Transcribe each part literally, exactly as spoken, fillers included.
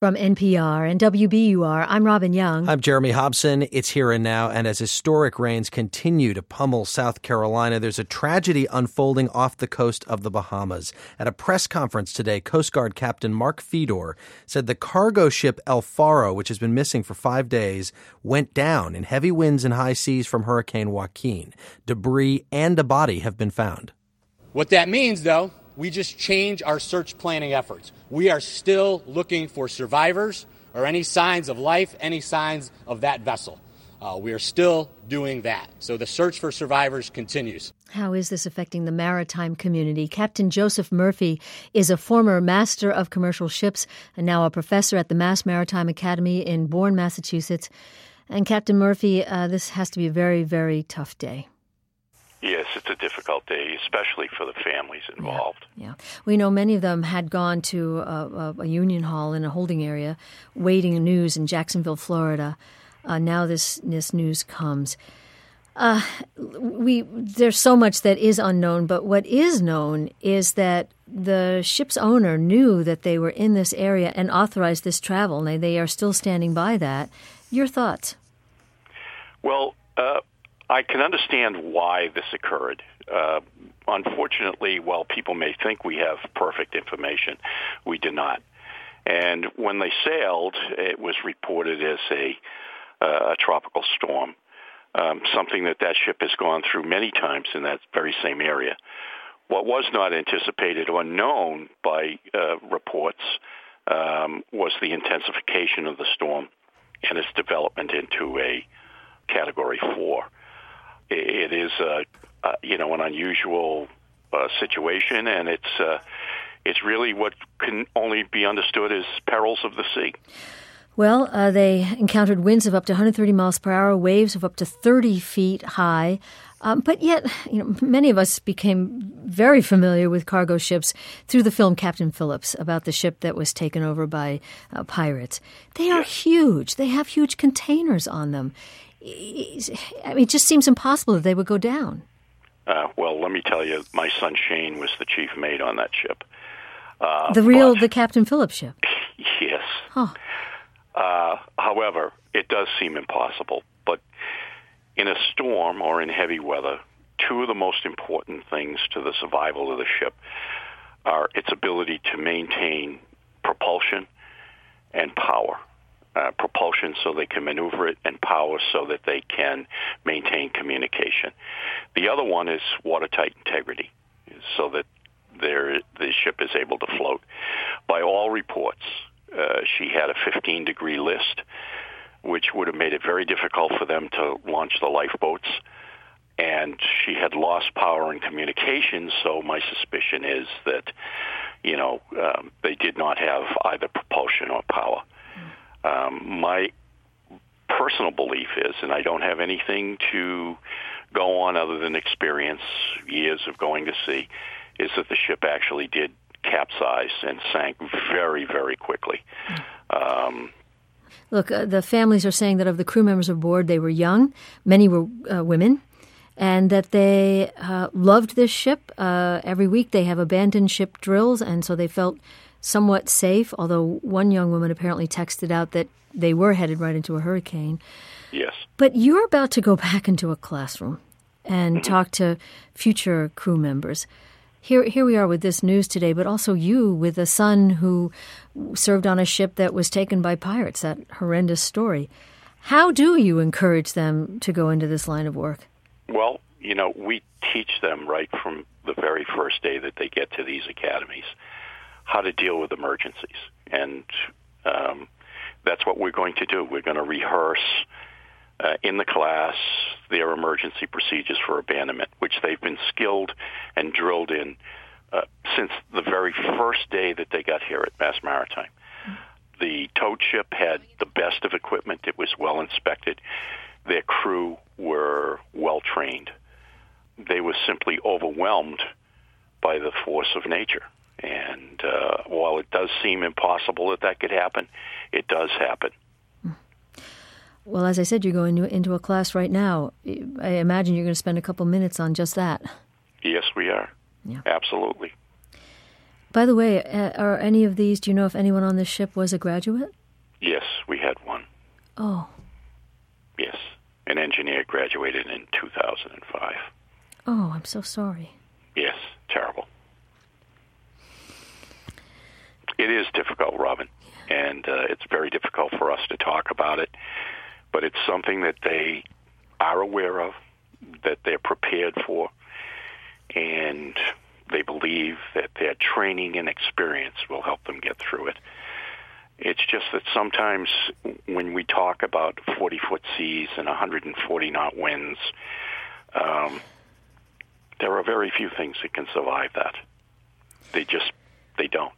From N P R and W B U R, I'm Robin Young. I'm Jeremy Hobson. It's here and now, and as historic rains continue to pummel South Carolina, there's a tragedy unfolding off the coast of the Bahamas. At a press conference today, Coast Guard Captain Mark Fedor said the cargo ship El Faro, which has been missing for five days, went down in heavy winds and high seas from Hurricane Joaquin. Debris and a body have been found. What that means, though, we just change our search planning efforts. We are still looking for survivors or any signs of life, any signs of that vessel. Uh, we are still doing that. So the search for survivors continues. How is this affecting the maritime community? Captain Joseph Murphy is a former master of commercial ships and now a professor at the Mass Maritime Academy in Bourne, Massachusetts. And Captain Murphy, uh, this has to be a very, very tough day. Yes, it's a difficult day, especially for the families involved. Yeah, yeah. We know many of them had gone to a, a, a union hall in a holding area, waiting news in Jacksonville, Florida. Uh, now this this news comes. Uh, we there's so much that is unknown, but what is known is that the ship's owner knew that they were in this area and authorized this travel. They they are still standing by that. Your thoughts? Well, uh, I can understand why this occurred. Uh, unfortunately, while people may think we have perfect information, we do not. And when they sailed, it was reported as a, uh, a tropical storm, um, something that that ship has gone through many times in that very same area. What was not anticipated or known by uh, reports um, was the intensification of the storm and its development into a Category four. It is, uh, uh, you know, an unusual uh, situation, and it's uh, it's really what can only be understood as perils of the sea. Well, uh, they encountered winds of up to one hundred thirty miles per hour, waves of up to thirty feet high. Um, but yet, you know, many of us became very familiar with cargo ships through the film Captain Phillips, about the ship that was taken over by uh, pirates. They are yes. huge. They have huge containers on them. I mean, it just seems impossible that they would go down. Uh, well, let me tell you, my son Shane was the chief mate on that ship. Uh, the real, but, the Captain Phillips ship? Yes. Huh. Uh, however, it does seem impossible. But in a storm or in heavy weather, two of the most important things to the survival of the ship are its ability to maintain propulsion and power. Uh, propulsion so they can maneuver it, and power so that they can maintain communication. The other one is watertight integrity, so that their, the ship is able to float. By all reports, uh, she had a fifteen-degree list, which would have made it very difficult for them to launch the lifeboats, and she had lost power and communication, so my suspicion is that, you know, um, they did not have either propulsion or power. Um, my personal belief is, and I don't have anything to go on other than experience, years of going to sea, is that the ship actually did capsize and sank very, very quickly. Um, Look, uh, the families are saying that of the crew members aboard, they were young, many were uh, women, and that they uh, loved this ship. Uh, every week they have abandoned ship drills, and so they felt somewhat safe, although one young woman apparently texted out that they were headed right into a hurricane. Yes. But you're about to go back into a classroom and mm-hmm. talk to future crew members. Here here we are with this news today, but also you with a son who served on a ship that was taken by pirates, that horrendous story. How do you encourage them to go into this line of work? Well, you know, we teach them right from the very first day that they get to these academies how to deal with emergencies. And um, that's what we're going to do. We're going to rehearse uh, in the class their emergency procedures for abandonment, which they've been skilled and drilled in uh, since the very first day that they got here at Mass Maritime. The towed ship had the best of equipment. It was well inspected. Their crew were well trained. They were simply overwhelmed by the force of nature. And uh, while it does seem impossible that that could happen, it does happen. Well, as I said, you're going into a class right now. I imagine you're going to spend a couple minutes on just that. Yes, we are. Yeah. Absolutely. By the way, uh, are any of these, do you know if anyone on this ship was a graduate? Yes, we had one. Oh. Yes, an engineer graduated in two thousand five. Oh, I'm so sorry. Yes, terrible. It is difficult, Robin, and uh, it's very difficult for us to talk about it, but it's something that they are aware of, that they're prepared for, and they believe that their training and experience will help them get through it. It's just that sometimes when we talk about forty-foot seas and one hundred forty knot winds, um, there are very few things that can survive that. They just, they don't.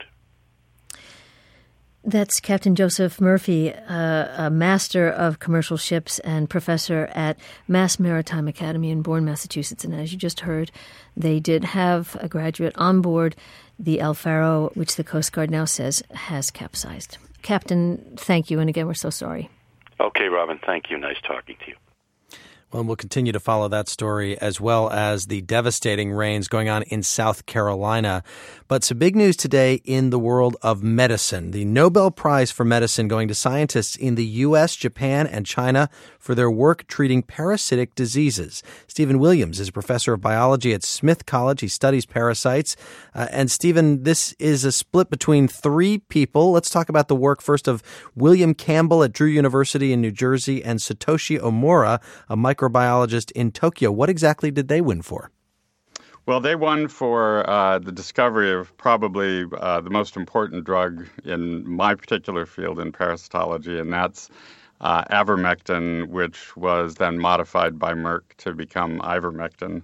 That's Captain Joseph Murphy, uh, a master of commercial ships and professor at Mass Maritime Academy in Bourne, Massachusetts. And as you just heard, they did have a graduate on board the El Faro, which the Coast Guard now says has capsized. Captain, thank you. And again, we're so sorry. Okay, Robin, thank you. Nice talking to you. Well, we'll continue to follow that story as well as the devastating rains going on in South Carolina. But some big news today in the world of medicine. The Nobel Prize for Medicine going to scientists in the U S, Japan, and China for their work treating parasitic diseases. Stephen Williams is a professor of biology at Smith College. He studies parasites. Uh, and Stephen, this is a split between three people. Let's talk about the work first of William Campbell at Drew University in New Jersey and Satoshi Omura, a microbiologist in Tokyo. What exactly did they win for? Well, they won for uh, the discovery of probably uh, the most important drug in my particular field in parasitology, and that's uh, avermectin, which was then modified by Merck to become ivermectin.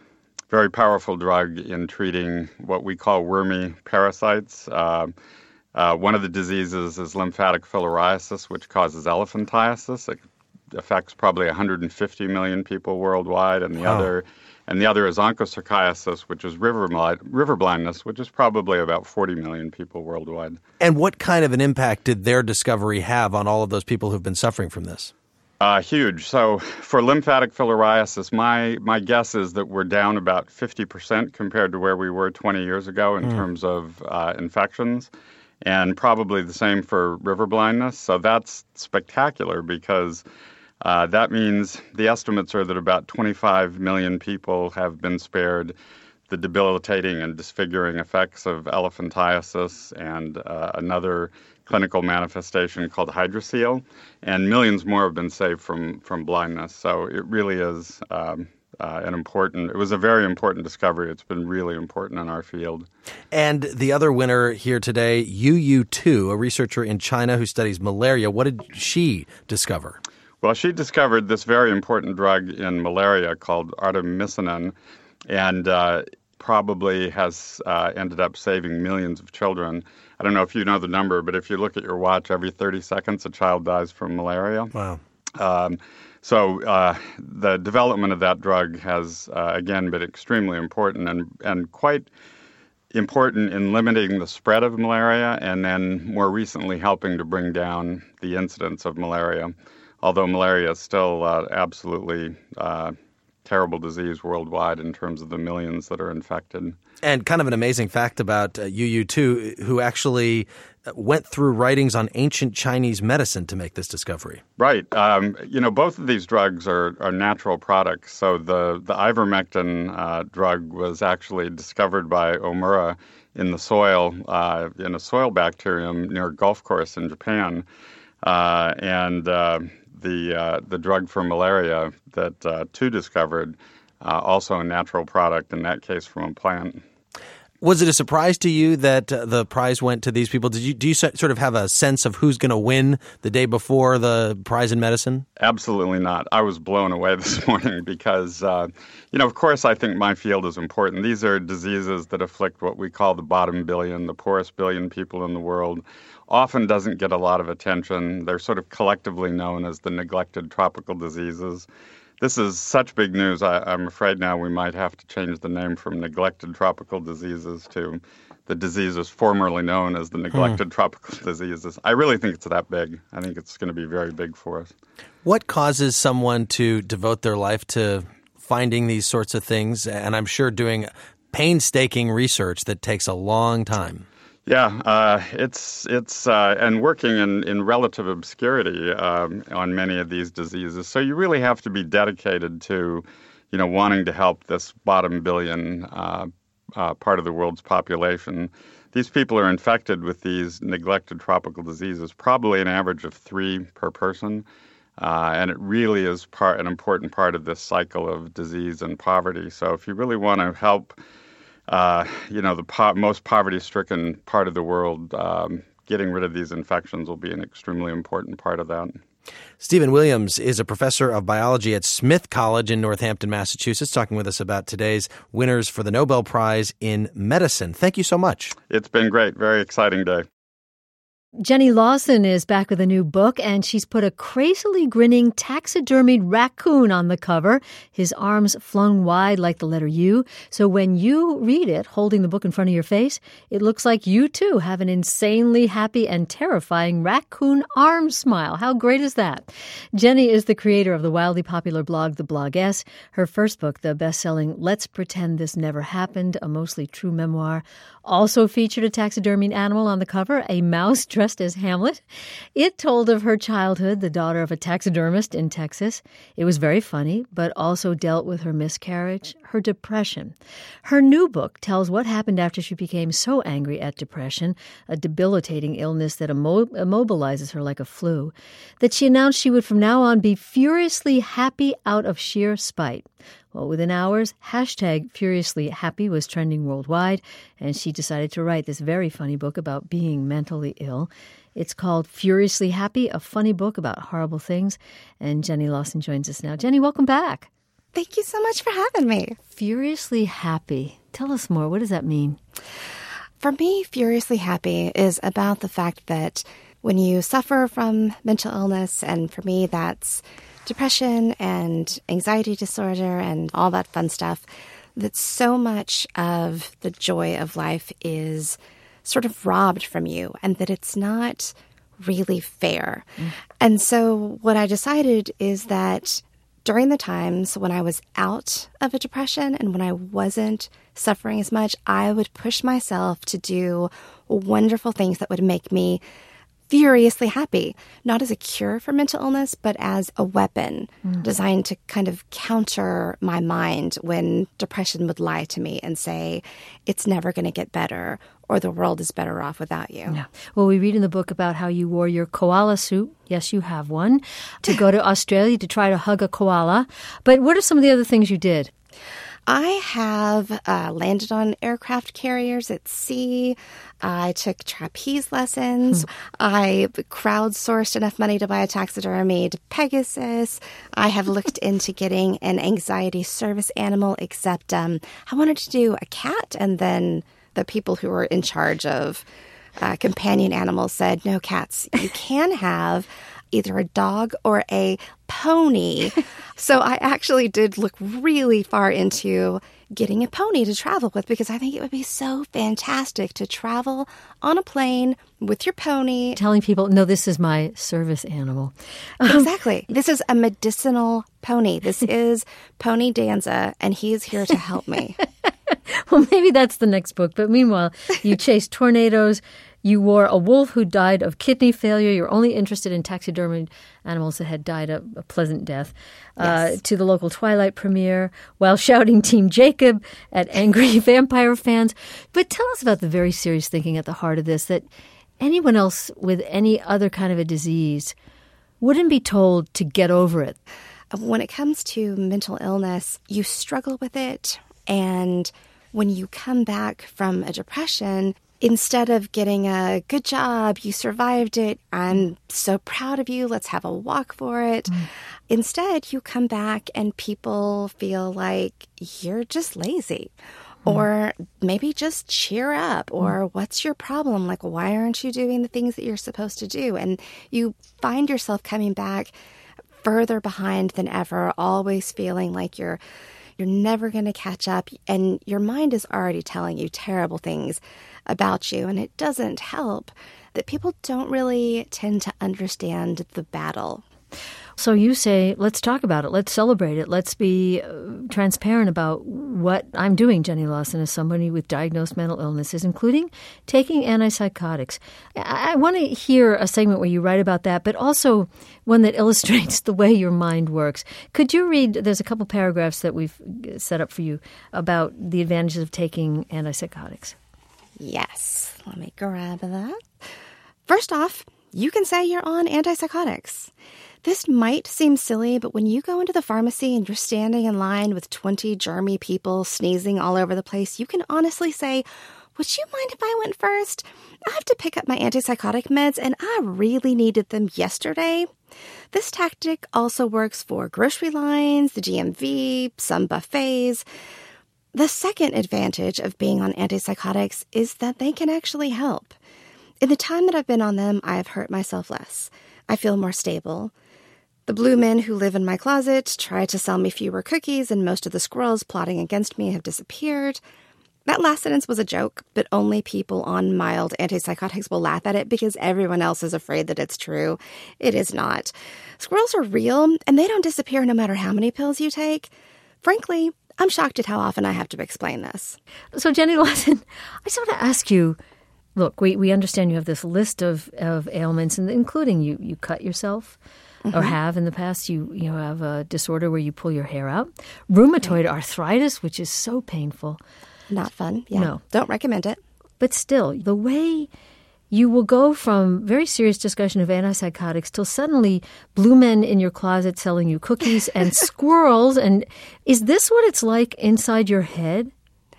Very powerful drug in treating what we call wormy parasites. Uh, uh, one of the diseases is lymphatic filariasis, which causes elephantiasis. It affects probably one hundred fifty million people worldwide, and the wow. other and the other is onchocerciasis, which is river, river blindness, which is probably about forty million people worldwide. And what kind of an impact did their discovery have on all of those people who've been suffering from this? Uh, huge. So for lymphatic filariasis, my, my guess is that we're down about fifty percent compared to where we were twenty years ago in mm. terms of uh, infections, and probably the same for river blindness. So that's spectacular because Uh, that means the estimates are that about twenty-five million people have been spared the debilitating and disfiguring effects of elephantiasis and uh, another clinical manifestation called hydrocele, and millions more have been saved from, from blindness. So it really is um, uh, an important, it was a very important discovery. It's been really important in our field. And the other winner here today, Yu Yu Tu, a researcher in China who studies malaria. What did she discover? Well, she discovered this very important drug in malaria called artemisinin, and uh, probably has uh, ended up saving millions of children. I don't know if you know the number, but if you look at your watch, every thirty seconds a child dies from malaria. Wow. Um, so uh, the development of that drug has, uh, again, been extremely important and, and quite important in limiting the spread of malaria and then more recently helping to bring down the incidence of malaria. Although malaria is still uh, absolutely uh, terrible disease worldwide in terms of the millions that are infected. And kind of an amazing fact about uh, Yu Yu Tu, who actually went through writings on ancient Chinese medicine to make this discovery. Right. Um, you know, both of these drugs are, are natural products. So the, the ivermectin uh, drug was actually discovered by Omura in the soil, uh, in a soil bacterium near Gulf Course in Japan. Uh, and uh, the uh, the drug for malaria that uh, Tu discovered, uh, also a natural product, in that case from a plant. Was it a surprise to you that uh, the prize went to these people? Did you do you sort of have a sense of who's going to win the day before the prize in medicine? Absolutely not. I was blown away this morning because, uh, you know, of course, I think my field is important. These are diseases that afflict what we call the bottom billion, the poorest billion people in the world. Often doesn't get a lot of attention. They're sort of collectively known as the neglected tropical diseases. This is such big news. I, I'm afraid now we might have to change the name from neglected tropical diseases to the diseases formerly known as the neglected hmm. tropical diseases. I really think it's that big. I think it's going to be very big for us. What causes someone to devote their life to finding these sorts of things? And I'm sure doing painstaking research that takes a long time. Yeah, uh, it's it's uh, and working in, in relative obscurity um, on many of these diseases. So you really have to be dedicated to, you know, wanting to help this bottom billion uh, uh, part of the world's population. These people are infected with these neglected tropical diseases, probably an average of three per person, uh, and it really is part an important part of this cycle of disease and poverty. So if you really want to help Uh, you know, the po- most poverty-stricken part of the world, um, getting rid of these infections will be an extremely important part of that. Stephen Williams is a professor of biology at Smith College in Northampton, Massachusetts, talking with us about today's winners for the Nobel Prize in Medicine. Thank you so much. It's been great. Very exciting day. Jenny Lawson is back with a new book, and she's put a crazily grinning taxidermied raccoon on the cover, his arms flung wide like the letter U. So when you read it, holding the book in front of your face, it looks like you, too, have an insanely happy and terrifying raccoon arm smile. How great is that? Jenny is the creator of the wildly popular blog, The Bloggess. Her first book, the best-selling Let's Pretend This Never Happened, a mostly true memoir, also featured a taxidermied animal on the cover, a mouse dressed as Hamlet. It told of her childhood, the daughter of a taxidermist in Texas. It was very funny, but also dealt with her miscarriage, her depression. Her new book tells what happened after she became so angry at depression, a debilitating illness that immo- immobilizes her like a flu, that she announced she would from now on be furiously happy out of sheer spite. Well, within hours, hashtag Furiously Happy was trending worldwide, and she decided to write this very funny book about being mentally ill. It's called Furiously Happy, a funny book about horrible things, and Jenny Lawson joins us now. Jenny, welcome back. Thank you so much for having me. Furiously Happy. Tell us more. What does that mean? For me, Furiously Happy is about the fact that when you suffer from mental illness, and for me that's depression and anxiety disorder and all that fun stuff, that so much of the joy of life is sort of robbed from you and that it's not really fair. Mm. And so what I decided is that during the times when I was out of a depression and when I wasn't suffering as much, I would push myself to do wonderful things that would make me furiously happy, not as a cure for mental illness, but as a weapon mm. designed to kind of counter my mind when depression would lie to me and say, it's never going to get better or the world is better off without you. Yeah. Well, we read in the book about how you wore your koala suit. Yes, you have one, to go to Australia to try to hug a koala. But what are some of the other things you did? I have uh, landed on aircraft carriers at sea. I took trapeze lessons. Hmm. I crowdsourced enough money to buy a taxidermied Pegasus. I have looked into getting an anxiety service animal, except um, I wanted to do a cat. And then the people who were in charge of uh, companion animals said, no, cats. You can have either a dog or a pony. So I actually did look really far into getting a pony to travel with because I think it would be so fantastic to travel on a plane with your pony. Telling people, no, this is my service animal. Exactly. This is a medicinal pony. This is Pony Danza, and he is here to help me. Well, maybe that's the next book. But meanwhile, you chased tornadoes. You wore a wolf who died of kidney failure. You're only interested in taxidermied animals that had died a, a pleasant death. Yes. Uh, to the local Twilight premiere, while shouting Team Jacob at angry vampire fans. But tell us about the very serious thinking at the heart of this, that anyone else with any other kind of a disease wouldn't be told to get over it. When it comes to mental illness, you struggle with it. And when you come back from a depression, instead of getting a good job, you survived it, I'm so proud of you, let's have a walk for it. Mm. Instead, you come back and people feel like you're just lazy. Mm. Or maybe just cheer up. Or mm. what's your problem? Like, why aren't you doing the things that you're supposed to do? And you find yourself coming back further behind than ever, always feeling like you're You're never going to catch up, and your mind is already telling you terrible things about you, and it doesn't help that people don't really tend to understand the battle. So you say, let's talk about it. Let's celebrate it. Let's be uh, transparent about what I'm doing, Jenny Lawson, as somebody with diagnosed mental illnesses, including taking antipsychotics. I, I want to hear a segment where you write about that, but also one that illustrates the way your mind works. Could you read, there's a couple paragraphs that we've set up for you about the advantages of taking antipsychotics. Yes, let me grab that. First off, you can say you're on antipsychotics. This might seem silly, but when you go into the pharmacy and you're standing in line with twenty germy people sneezing all over the place, you can honestly say, would you mind if I went first? I have to pick up my antipsychotic meds, and I really needed them yesterday. This tactic also works for grocery lines, the D M V, some buffets. The second advantage of being on antipsychotics is that they can actually help. In the time that I've been on them, I have hurt myself less. I feel more stable. The blue men who live in my closet try to sell me fewer cookies, and most of the squirrels plotting against me have disappeared. That last sentence was a joke, but only people on mild antipsychotics will laugh at it because everyone else is afraid that it's true. It is not. Squirrels are real, and they don't disappear no matter how many pills you take. Frankly, I'm shocked at how often I have to explain this. So, Jenny Lawson, I just want to ask you, look, we, we understand you have this list of, of ailments, and including you, you cut yourself. Mm-hmm. Or have in the past. You you have a disorder where you pull your hair out. Rheumatoid right. arthritis, which is so painful. Not fun. Yeah. No. Don't recommend it. But still, the way you will go from very serious discussion of antipsychotics till suddenly blue men in your closet selling you cookies and squirrels. And is this what it's like inside your head?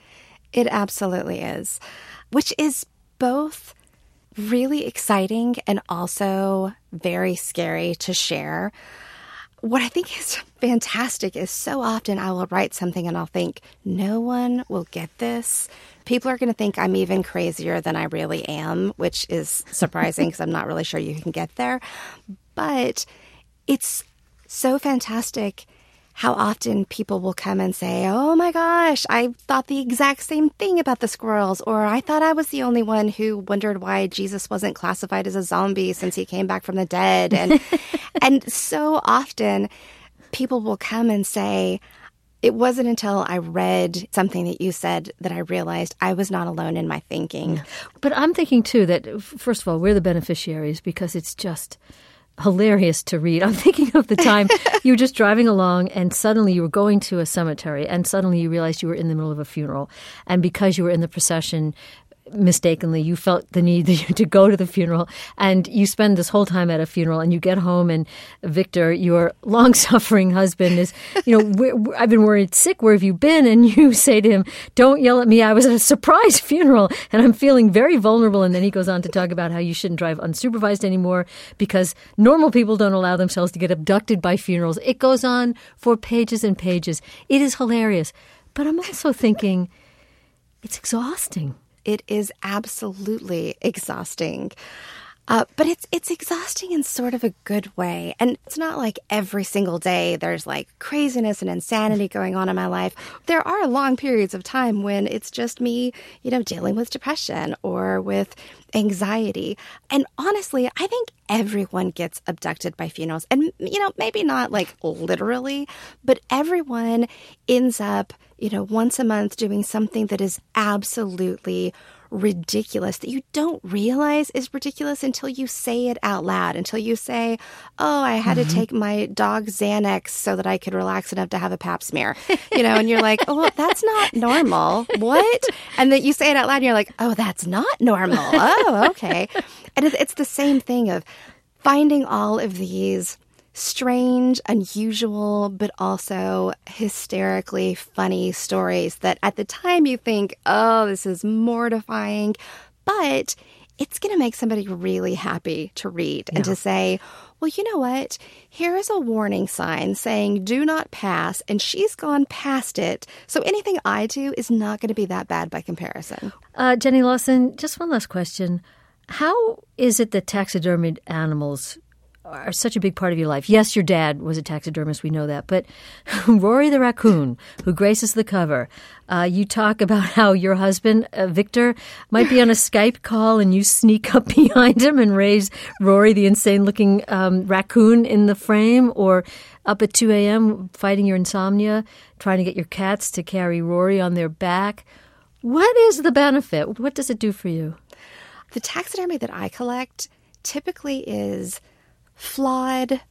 It absolutely is, which is both really exciting and also very scary to share. What I think is fantastic is so often I will write something and I'll think, no one will get this. People are going to think I'm even crazier than I really am, which is surprising because I'm not really sure you can get there. But it's so fantastic how often people will come and say, oh my gosh, I thought the exact same thing about the squirrels, or I thought I was the only one who wondered why Jesus wasn't classified as a zombie since he came back from the dead. And and so often people will come and say, it wasn't until I read something that you said that I realized I was not alone in my thinking. Yeah. But I'm thinking, too, that, first of all, we're the beneficiaries because it's just hilarious to read. I'm thinking of the time you were just driving along and suddenly you were going to a cemetery and suddenly you realized you were in the middle of a funeral. And because you were in the procession, mistakenly, you felt the need to go to the funeral, and you spend this whole time at a funeral, and you get home, and Victor, your long-suffering husband, is, you know, we're, we're, I've been worried sick, where have you been? And you say to him, don't yell at me, I was at a surprise funeral, and I'm feeling very vulnerable. And then he goes on to talk about how you shouldn't drive unsupervised anymore because normal people don't allow themselves to get abducted by funerals. It goes on for pages and pages. It is hilarious. But I'm also thinking, it's exhausting. It is absolutely exhausting. Uh, but it's it's exhausting in sort of a good way. And it's not like every single day there's like craziness and insanity going on in my life. There are long periods of time when it's just me, you know, dealing with depression or with anxiety. And honestly, I think everyone gets abducted by funerals. And, you know, maybe not like literally, but everyone ends up, you know, once a month doing something that is absolutely ridiculous, that you don't realize is ridiculous until you say it out loud, until you say, oh, I had mm-hmm. to take my dog Xanax so that I could relax enough to have a pap smear, you know, and you're like, oh, well, that's not normal. What? And then you say it out loud and you're like, oh, that's not normal. Oh, okay. And it's the same thing of finding all of these strange, unusual, but also hysterically funny stories that at the time you think, oh, this is mortifying, but it's going to make somebody really happy to read and yeah. to say, well, you know what? Here is a warning sign saying do not pass, and she's gone past it. So anything I do is not going to be that bad by comparison. Uh, Jenny Lawson, just one last question. How is it that taxidermied animals are such a big part of your life. Yes, your dad was a taxidermist, we know that, but Rory the raccoon, who graces the cover, uh, you talk about how your husband, uh, Victor, might be on a Skype call and you sneak up behind him and raise Rory, the insane-looking um, raccoon, in the frame, or up at two a.m. fighting your insomnia, trying to get your cats to carry Rory on their back. What is the benefit? What does it do for you? The taxidermy that I collect typically is flawed,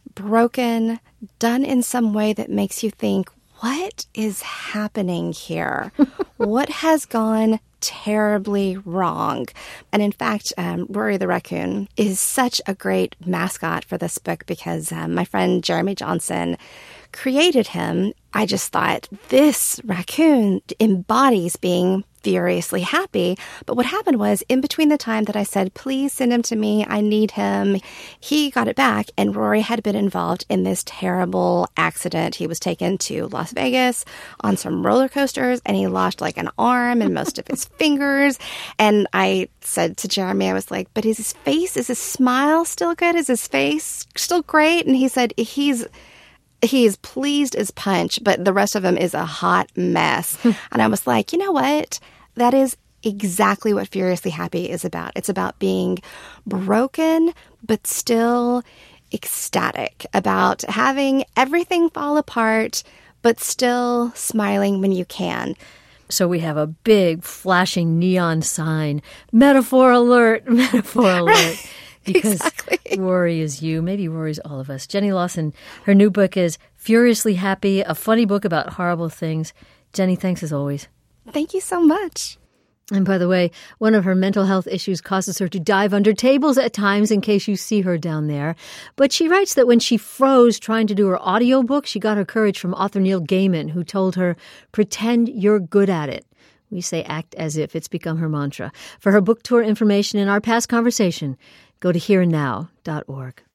broken, done in some way that makes you think, what is happening here? What has gone terribly wrong? And in fact, um, Rory the raccoon is such a great mascot for this book because um, my friend Jeremy Johnson created him. I just thought this raccoon embodies being furiously happy. But what happened was, in between the time that I said, please send him to me, I need him, he got it back, and Rory had been involved in this terrible accident. He was taken to Las Vegas on some roller coasters, and he lost like an arm and most of his fingers. And I said to Jeremy, I was like, but is his face, is his smile still good? Is his face still great? And he said, he's He's pleased as punch, but the rest of him is a hot mess. And I was like, you know what? That is exactly what Furiously Happy is about. It's about being broken, but still ecstatic, about having everything fall apart, but still smiling when you can. So we have a big flashing neon sign, metaphor alert, metaphor alert. Right. Because exactly. Rory is you. Maybe Rory's all of us. Jenny Lawson, her new book is Furiously Happy, a funny book about horrible things. Jenny, thanks as always. Thank you so much. And by the way, one of her mental health issues causes her to dive under tables at times, in case you see her down there. But she writes that when she froze trying to do her audiobook, she got her courage from author Neil Gaiman, who told her, pretend you're good at it. We say act as if. It's become her mantra. For her book tour information and our past conversation, go to here and now dot org.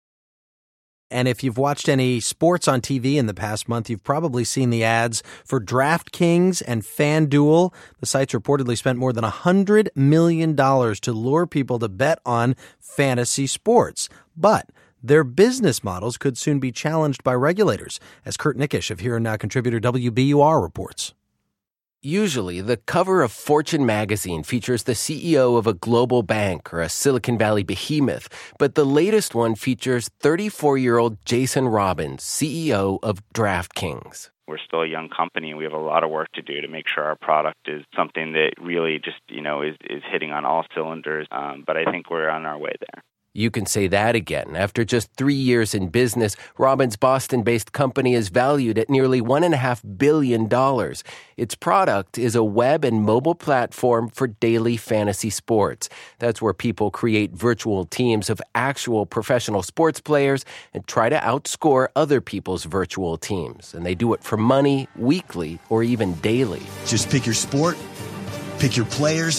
And if you've watched any sports on T V in the past month, you've probably seen the ads for DraftKings and FanDuel. The sites reportedly spent more than one hundred million dollars to lure people to bet on fantasy sports. But their business models could soon be challenged by regulators, as Kurt Nickish of Here and Now contributor W B U R reports. Usually, the cover of Fortune magazine features the C E O of a global bank or a Silicon Valley behemoth, but the latest one features thirty-four-year-old Jason Robins, C E O of DraftKings. We're still a young company, and we have a lot of work to do to make sure our product is something that really just, you know, is, is hitting on all cylinders. Um, but I think we're on our way there. You can say that again. After just three years in business, Robin's Boston-based company is valued at nearly one point five billion dollars. Its product is a web and mobile platform for daily fantasy sports. That's where people create virtual teams of actual professional sports players and try to outscore other people's virtual teams. And they do it for money, weekly, or even daily. Just pick your sport, pick your players,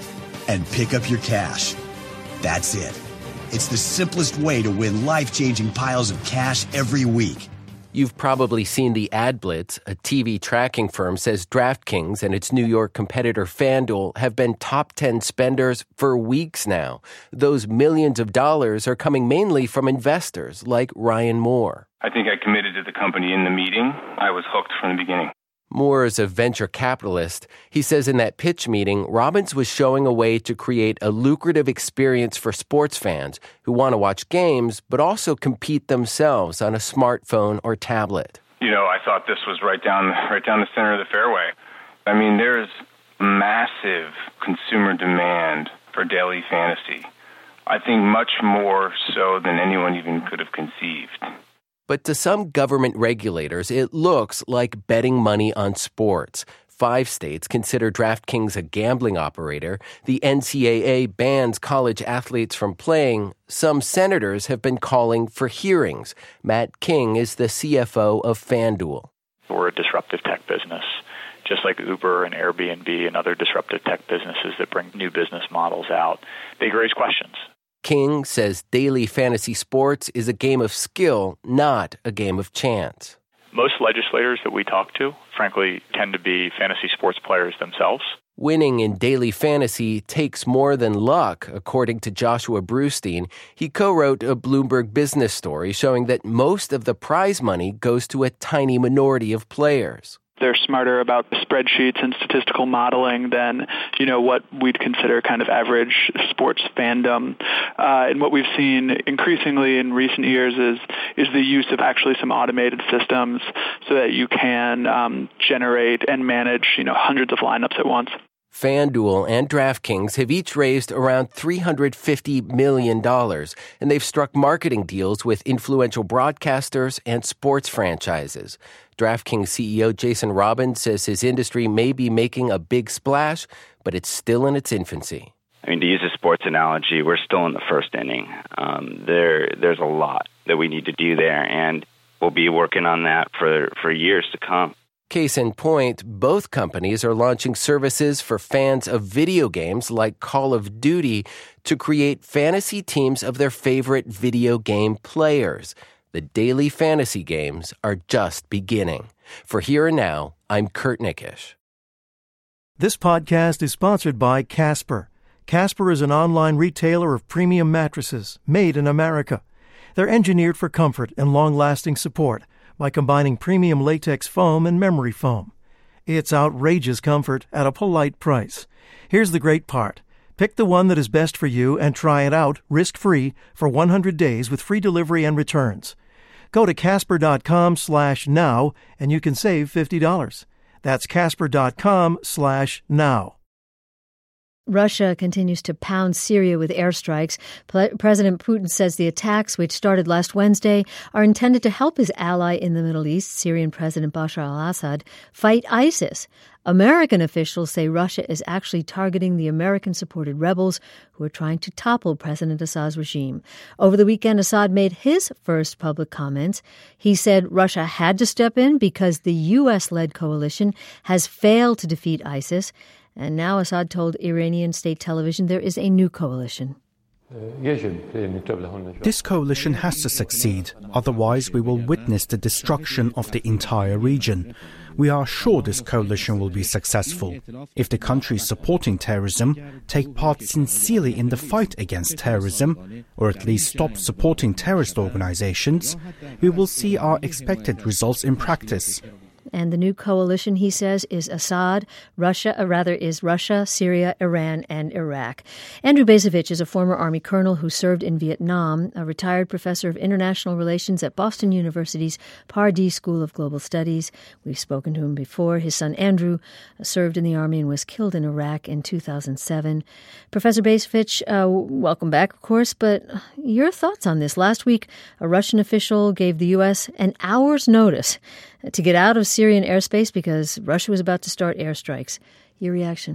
and pick up your cash. That's it. It's the simplest way to win life-changing piles of cash every week. You've probably seen the ad blitz. A T V tracking firm says DraftKings and its New York competitor FanDuel have been top ten spenders for weeks now. Those millions of dollars are coming mainly from investors like Ryan Moore. I think I committed to the company in the meeting. I was hooked from the beginning. Moore is a venture capitalist. He says in that pitch meeting, Robins was showing a way to create a lucrative experience for sports fans who want to watch games, but also compete themselves on a smartphone or tablet. You know, I thought this was right down, right down the center of the fairway. I mean, there's massive consumer demand for daily fantasy. I think much more so than anyone even could have conceived. But to some government regulators, it looks like betting money on sports. Five states consider DraftKings a gambling operator. The N C double A bans college athletes from playing. Some senators have been calling for hearings. Matt King is the C F O of FanDuel. We're a disruptive tech business, just like Uber and Airbnb and other disruptive tech businesses that bring new business models out. They raise questions. King says daily fantasy sports is a game of skill, not a game of chance. Most legislators that we talk to, frankly, tend to be fantasy sports players themselves. Winning in daily fantasy takes more than luck, according to Joshua Brustein. He co-wrote a Bloomberg business story showing that most of the prize money goes to a tiny minority of players. They're smarter about spreadsheets and statistical modeling than, you know, what we'd consider kind of average sports fandom. Uh, and what we've seen increasingly in recent years is is the use of actually some automated systems so that you can um, generate and manage, you know, hundreds of lineups at once. FanDuel and DraftKings have each raised around three hundred fifty million dollars, and they've struck marketing deals with influential broadcasters and sports franchises. DraftKings C E O Jason Robins says his industry may be making a big splash, but it's still in its infancy. I mean, to use a sports analogy, we're still in the first inning. Um, there, there's a lot that we need to do there, and we'll be working on that for, for years to come. Case in point, both companies are launching services for fans of video games like Call of Duty to create fantasy teams of their favorite video game players. The daily fantasy games are just beginning. For Here and Now, I'm Kurt Nickish. This podcast is sponsored by Casper. Casper is an online retailer of premium mattresses made in America. They're engineered for comfort and long-lasting support by combining premium latex foam and memory foam. It's outrageous comfort at a polite price. Here's the great part. Pick the one that is best for you and try it out risk-free for one hundred days with free delivery and returns. Go to casper.com slash now and you can save fifty dollars. That's casper.com slash now. Russia continues to pound Syria with airstrikes. Pre- President Putin says the attacks, which started last Wednesday, are intended to help his ally in the Middle East, Syrian President Bashar al-Assad, fight ISIS. American officials say Russia is actually targeting the American-supported rebels who are trying to topple President Assad's regime. Over the weekend, Assad made his first public comments. He said Russia had to step in because the U S-led coalition has failed to defeat ISIS. And now Assad told Iranian state television there is a new coalition. This coalition has to succeed, otherwise we will witness the destruction of the entire region. We are sure this coalition will be successful. If the countries supporting terrorism take part sincerely in the fight against terrorism, or at least stop supporting terrorist organizations, we will see our expected results in practice. And the new coalition, he says, is Assad, Russia, or rather is Russia, Syria, Iran, and Iraq. Andrew Bacevich is a former Army colonel who served in Vietnam, a retired professor of international relations at Boston University's Pardee School of Global Studies. We've spoken to him before. His son Andrew served in the Army and was killed in Iraq in two thousand seven. Professor Bacevich, uh, welcome back, of course, but your thoughts on this. Last week, a Russian official gave the U S an hour's notice to get out of Syrian airspace because Russia was about to start airstrikes. Your reaction?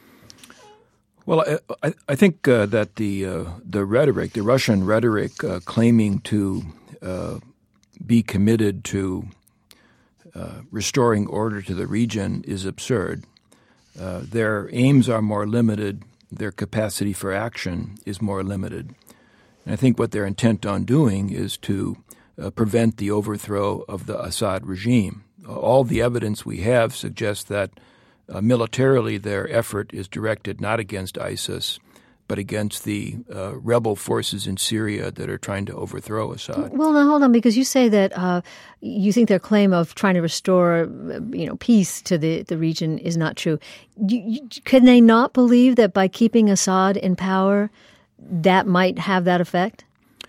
Well, I, I think uh, that the uh, the rhetoric, the Russian rhetoric, uh, claiming to uh, be committed to uh, restoring order to the region is absurd. Uh, their aims are more limited. Their capacity for action is more limited. And I think what they're intent on doing is to Uh, prevent the overthrow of the Assad regime. Uh, all the evidence we have suggests that uh, militarily their effort is directed not against ISIS, but against the uh, rebel forces in Syria that are trying to overthrow Assad. Well, now hold on, because you say that uh, you think their claim of trying to restore, you know, peace to the, the region is not true. You, you, can they not believe that by keeping Assad in power, that might have that effect?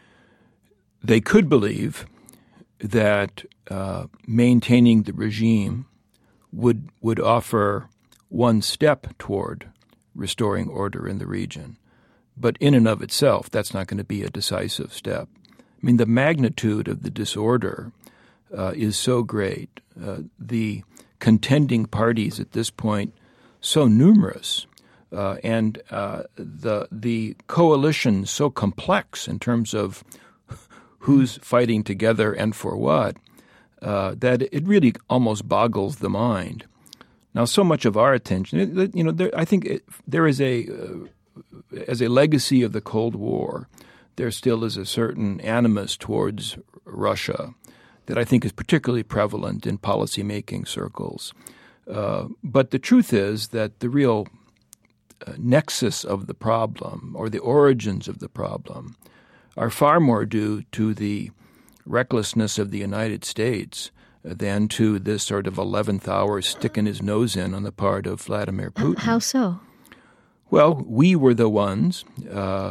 They could believe that uh, maintaining the regime would would offer one step toward restoring order in the region. But in and of itself, that's not going to be a decisive step. I mean, the magnitude of the disorder uh, is so great. Uh, the contending parties at this point so numerous, uh, and uh, the the coalition so complex in terms of who's fighting together and for what, uh, that it really almost boggles the mind. Now, so much of our attention, you know, there, I think it, there is a, uh, as a legacy of the Cold War, there still is a certain animus towards Russia that I think is particularly prevalent in policymaking circles. Uh, but the truth is that the real uh, nexus of the problem or the origins of the problem are far more due to the recklessness of the United States than to this sort of eleventh hour sticking his nose in on the part of Vladimir Putin. How so? Well, we were the ones uh,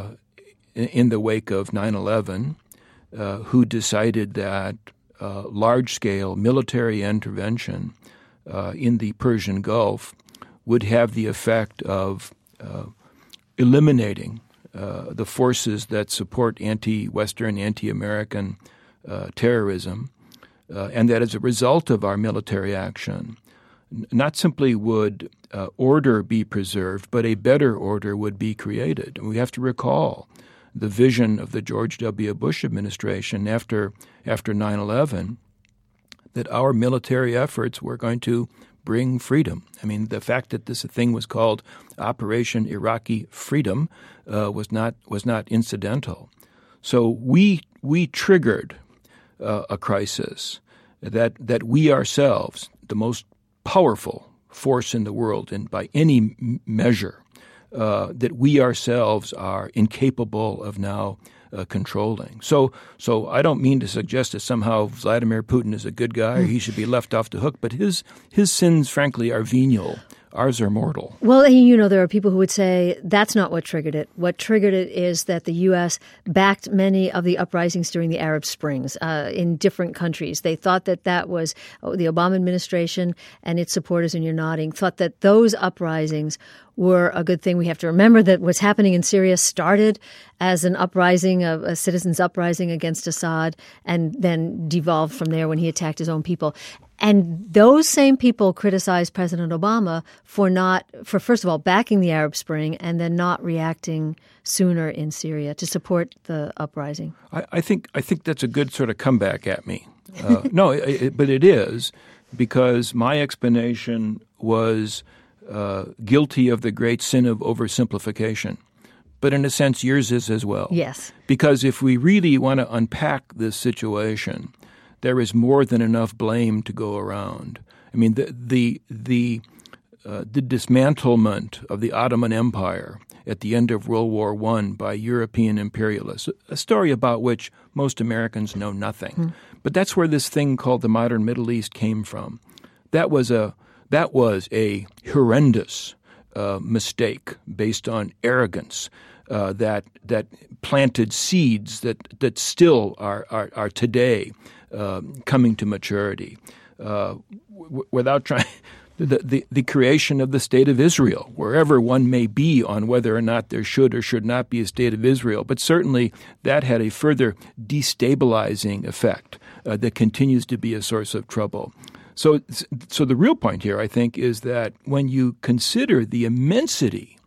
in the wake of nine eleven uh, who decided that uh, large-scale military intervention uh, in the Persian Gulf would have the effect of uh, eliminating uh, the forces that support anti-Western, anti-American uh, terrorism, uh, and that as a result of our military action, not simply would uh, order be preserved, but a better order would be created. And we have to recall the vision of the George W. Bush administration after after nine eleven, that our military efforts were going to bring freedom. I mean, the fact that this thing was called Operation Iraqi Freedom uh, was not was not incidental. So we we triggered uh, a crisis that that we ourselves, the most powerful force in the world, and by any m- measure, uh, that we ourselves are incapable of now uh, controlling. So, so I don't mean to suggest that somehow Vladimir Putin is a good guy or he should be left off the hook, but his his sins, frankly, are venial. Ours are mortal. Well, you know, there are people who would say that's not what triggered it. What triggered it is that the U S backed many of the uprisings during the Arab Springs uh, in different countries. They thought that that was oh, the Obama administration and its supporters, and you're nodding, thought that those uprisings were a good thing. We have to remember that what's happening in Syria started as an uprising, a, a citizens' uprising against Assad, and then devolved from there when he attacked his own people. And those same people criticized President Obama for not, for first of all, backing the Arab Spring and then not reacting sooner in Syria to support the uprising. I, I think I think that's a good sort of comeback at me. Uh, no, it, it, but it is, because my explanation was uh, guilty of the great sin of oversimplification. But in a sense, yours is as well. Yes. Because if we really want to unpack this situation, there is more than enough blame to go around. I mean, the the the, uh, the dismantlement of the Ottoman Empire at the end of World War One by European imperialists, a story about which most Americans know nothing. Hmm. But that's where this thing called the modern Middle East came from. That was a that was a horrendous uh, mistake based on arrogance. Uh, that that planted seeds that that still are are, are today uh, coming to maturity. Uh, w- without trying, the, the the creation of the state of Israel, wherever one may be on whether or not there should or should not be a state of Israel, but certainly that had a further destabilizing effect uh, that continues to be a source of trouble. So, so the real point here, I think, is that when you consider the immensity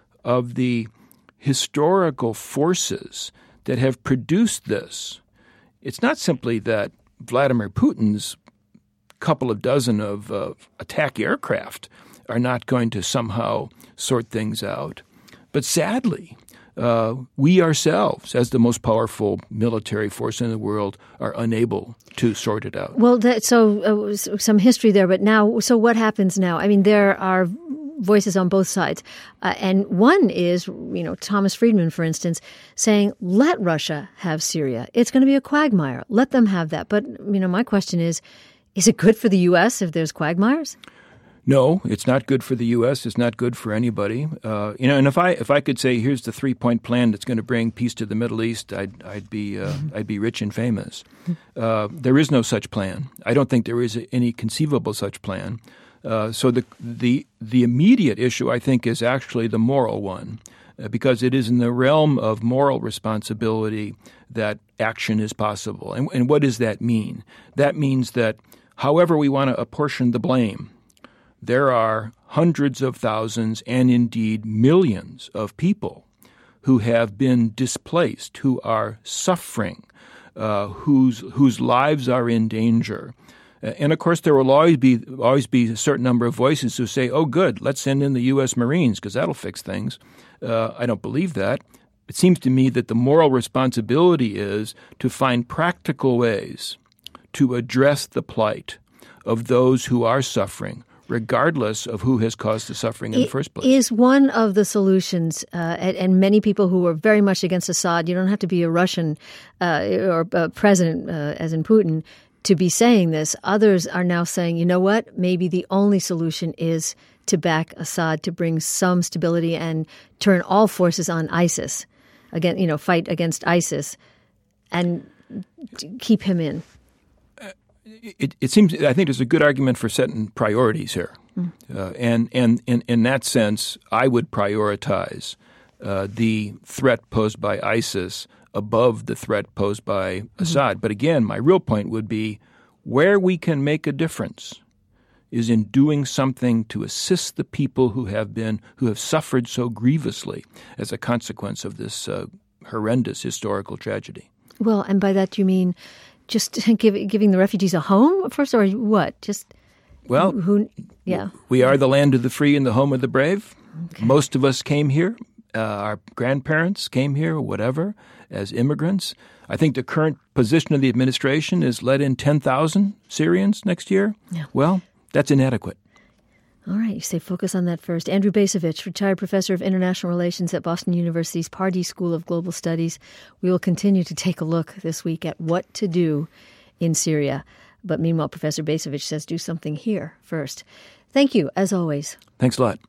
of the historical forces that have produced this, it's not simply that Vladimir Putin's couple of dozen of uh, attack aircraft are not going to somehow sort things out, but sadly, uh, we ourselves, as the most powerful military force in the world, are unable to sort it out. Well, that, so uh, some history there, but now, so what happens now? I mean, there are voices on both sides. Uh, and one is, you know, Thomas Friedman, for instance, saying, let Russia have Syria. It's going to be a quagmire. Let them have that. But, you know, my question is, is it good for the U S if there's quagmires? No, it's not good for the U S. It's not good for anybody. Uh, you know, and if I if I could say here's the three point plan that's going to bring peace to the Middle East, I'd I'd be uh, I'd be rich and famous. Uh, there is no such plan. I don't think there is any conceivable such plan. Uh, so the the the immediate issue, I think, is actually the moral one, uh, because it is in the realm of moral responsibility that action is possible. And, and what does that mean? That means that however we want to apportion the blame, there are hundreds of thousands and indeed millions of people who have been displaced, who are suffering, uh, whose whose lives are in danger. And of course, there will always be always be a certain number of voices who say, "Oh, good, let's send in the U S Marines because that'll fix things." Uh, I don't believe that. It seems to me that the moral responsibility is to find practical ways to address the plight of those who are suffering, regardless of who has caused the suffering in it the first place. Is one of the solutions, uh, and, and many people who are very much against Assad, you don't have to be a Russian uh, or a president, uh, as in Putin, to be saying this. Others are now saying, you know what, maybe the only solution is to back Assad, to bring some stability and turn all forces on ISIS, again, you know, fight against ISIS and keep him in. It, it seems I think there's a good argument for setting priorities here, mm. uh, and and in, in that sense, I would prioritize uh, the threat posed by ISIS above the threat posed by mm-hmm. Assad. But again, my real point would be where we can make a difference is in doing something to assist the people who have been who have suffered so grievously as a consequence of this uh, horrendous historical tragedy. Well, and by that you mean just give, giving the refugees a home first, or what? Just well, who? Yeah, we are the land of the free and the home of the brave. Okay. Most of us came here. Uh, our grandparents came here, whatever, as immigrants. I think the current position of the administration is let in ten thousand Syrians next year. Yeah. Well, that's inadequate. All right, you say focus on that first. Andrew Bacevich, retired professor of international relations at Boston University's Pardee School of Global Studies. We will continue to take a look this week at what to do in Syria. But meanwhile, Professor Bacevich says do something here first. Thank you, as always. Thanks a lot.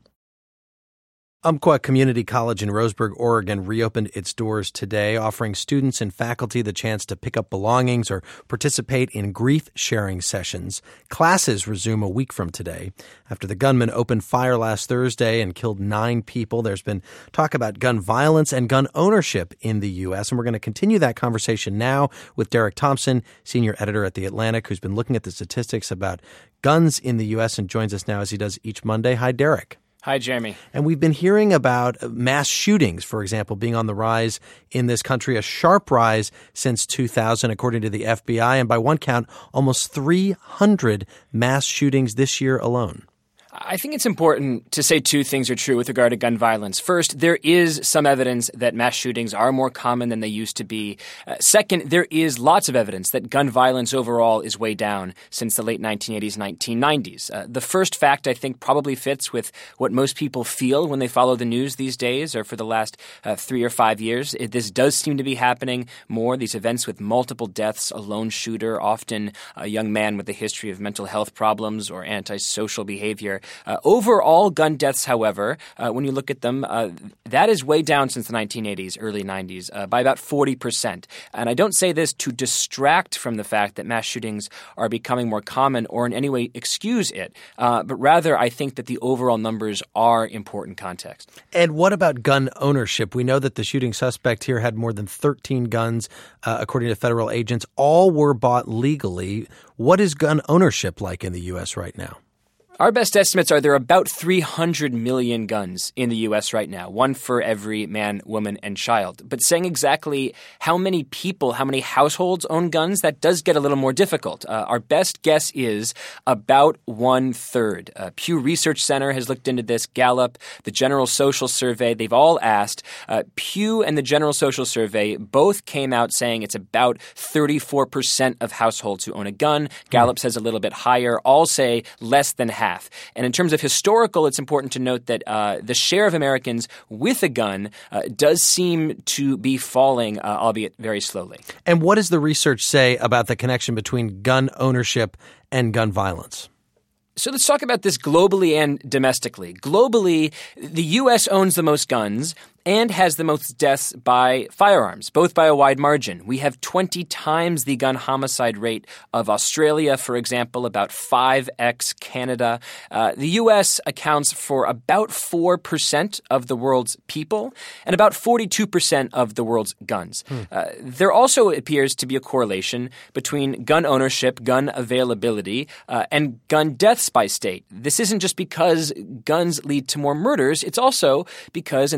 Umpqua Community College in Roseburg, Oregon reopened its doors today, offering students and faculty the chance to pick up belongings or participate in grief-sharing sessions. Classes resume a week from today. After the gunman opened fire last Thursday and killed nine people, there's been talk about gun violence and gun ownership in the U S, and we're going to continue that conversation now with Derek Thompson, senior editor at The Atlantic, who's been looking at the statistics about guns in the U S and joins us now as he does each Monday. Hi, Derek. Hi, Jeremy. And we've been hearing about mass shootings, for example, being on the rise in this country, a sharp rise since two thousand, according to the F B I. And by one count, almost three hundred mass shootings this year alone. I think it's important to say two things are true with regard to gun violence. First, there is some evidence that mass shootings are more common than they used to be. Uh, second, there is lots of evidence that gun violence overall is way down since the late nineteen eighties, nineteen nineties. Uh, the first fact, I think, probably fits with what most people feel when they follow the news these days or for the last uh, three or five years. It, this does seem to be happening more, these events with multiple deaths, a lone shooter, often a young man with a history of mental health problems or antisocial behavior. Uh, overall gun deaths, however, uh, when you look at them, uh, that is way down since the nineteen eighties, early nineties, uh, by about forty percent. And I don't say this to distract from the fact that mass shootings are becoming more common or in any way excuse it, uh, but rather I think that the overall numbers are important context. And what about gun ownership? We know that the shooting suspect here had more than thirteen guns, uh, according to federal agents. All were bought legally. What is gun ownership like in the U S right now? Our best estimates are there are about three hundred million guns in the U S right now, one for every man, woman, and child. But saying exactly how many people, how many households own guns, that does get a little more difficult. Uh, our best guess is about one-third. Uh, Pew Research Center has looked into this, Gallup, the General Social Survey, they've all asked. Uh, Pew and the General Social Survey both came out saying it's about thirty-four percent of households who own a gun. Gallup mm. says a little bit higher. All say less than half. And in terms of historical, it's important to note that uh, the share of Americans with a gun uh, does seem to be falling, uh, albeit very slowly. And what does the research say about the connection between gun ownership and gun violence? So let's talk about this globally and domestically. Globally, the U S owns the most guns and has the most deaths by firearms, both by a wide margin. We have twenty times the gun homicide rate of Australia, for example, about five x Canada. Uh, the U S accounts for about four percent of the world's people and about forty-two percent of the world's guns. Hmm. Uh, there also appears to be a correlation between gun ownership, gun availability, uh, and gun deaths by state. This isn't just because guns lead to more murders. It's also because, and this is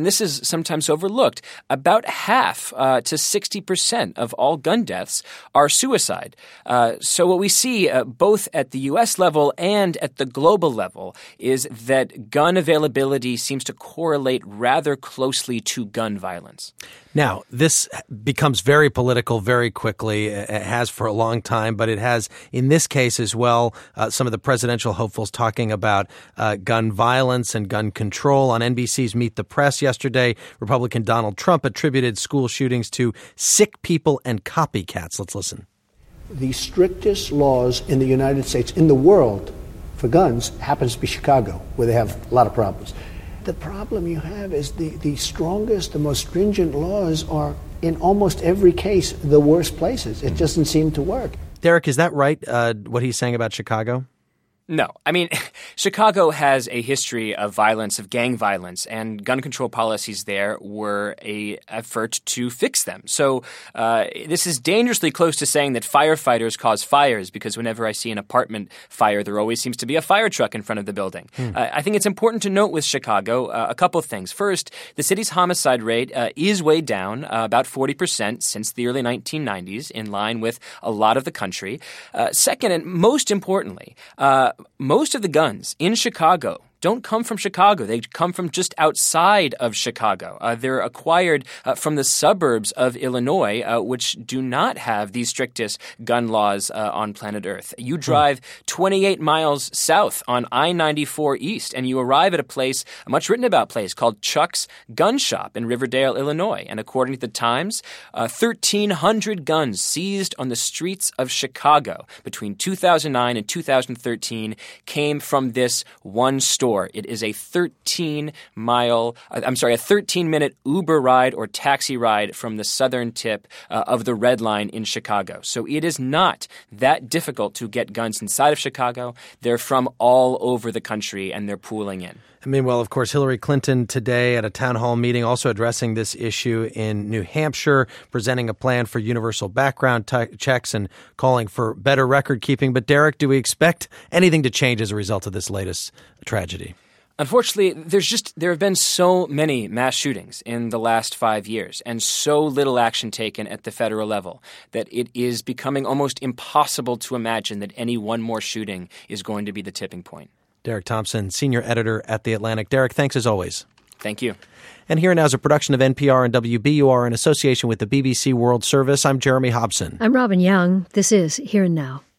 sometimes overlooked. About half uh, to sixty percent of all gun deaths are suicide. Uh, so what we see uh, both at the U S level and at the global level is that gun availability seems to correlate rather closely to gun violence. Now, this becomes very political very quickly. It has for a long time, but it has, in this case as well, uh, some of the presidential hopefuls talking about uh, gun violence and gun control. On N B C's Meet the Press yesterday, Republican Donald Trump attributed school shootings to sick people and copycats. Let's listen. The strictest laws in the United States, in the world, for guns happens to be Chicago, where they have a lot of problems. The problem you have is the, the strongest, the most stringent laws are, in almost every case, the worst places. It doesn't seem to work. Derek, is that right, uh, what he's saying about Chicago? No. I mean, Chicago has a history of violence, of gang violence, and gun control policies there were a effort to fix them. So uh, this is dangerously close to saying that firefighters cause fires, because whenever I see an apartment fire, there always seems to be a fire truck in front of the building. Hmm. Uh, I think it's important to note with Chicago uh, a couple of things. First, the city's homicide rate uh, is way down, uh, about forty percent since the early nineteen nineties, in line with a lot of the country. Uh, second, and most importantly, uh, most of the guns in Chicago don't come from Chicago. They come from just outside of Chicago. Uh, they're acquired uh, from the suburbs of Illinois, uh, which do not have the strictest gun laws uh, on planet Earth. You drive twenty-eight miles south on I ninety-four East, and you arrive at a place, a much written about place, called Chuck's Gun Shop in Riverdale, Illinois. And according to the Times, uh, thirteen hundred guns seized on the streets of Chicago between two thousand nine and two thousand thirteen came from this one store. It is a thirteen-mile, I'm sorry, a thirteen-minute Uber ride or taxi ride from the southern tip uh, of the Red Line in Chicago. So it is not that difficult to get guns inside of Chicago. They're from all over the country, and they're pooling in. Meanwhile, of course, Hillary Clinton today at a town hall meeting also addressing this issue in New Hampshire, presenting a plan for universal background t- checks and calling for better record keeping. But Derek, do we expect anything to change as a result of this latest tragedy? Unfortunately, there's just there have been so many mass shootings in the last five years and so little action taken at the federal level that it is becoming almost impossible to imagine that any one more shooting is going to be the tipping point. Derek Thompson, senior editor at The Atlantic. Derek, thanks as always. Thank you. And Here and Now is a production of N P R and W B U R in association with the B B C World Service. I'm Jeremy Hobson. I'm Robin Young. This is Here and Now.